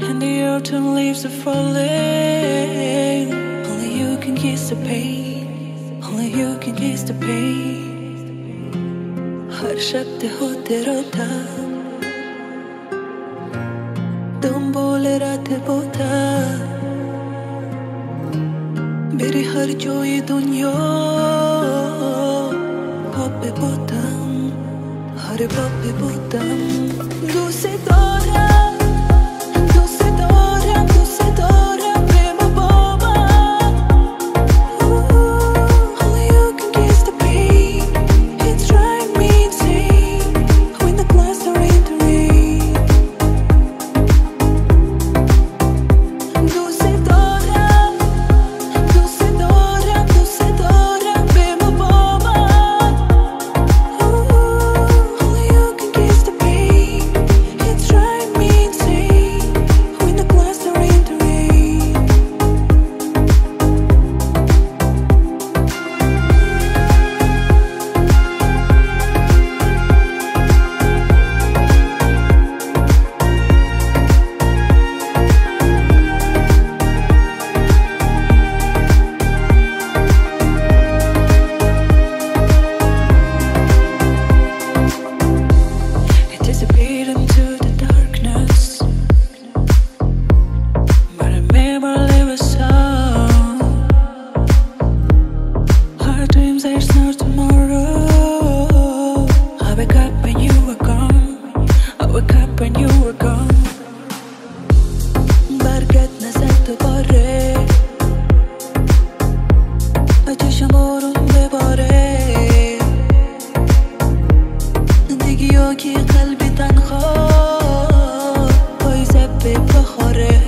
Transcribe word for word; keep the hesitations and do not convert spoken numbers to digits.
And the autumn leaves are falling. Only you can kiss the pain. Only you can kiss the pain. हर शब्द हो तेरा था तुम बोले रात बोता मेरी हर जो ये दुनिया पप्पे बोतम हर पप्पे बोतम दूसरे दौरा दूसरे दौरा दूसरे दौरा प्रेम बोमा Only you can kiss the pain. It's driving me insane when the clouds are in the rain. दूसरे दौरा दूसरे दौरा दूसरे दौरा प्रेम बोमा Only you can kiss the pain. It's driving me insane when the clouds are in the rain. It disappeared into the darkness, but I remember there was some. Our dreams, there's no tomorrow. I wake up when you were gone. I wake up when you were gone. برقد نزلت باره چشم بارون بباره زندگی ها که قلبی تنها پاییزه به بخاره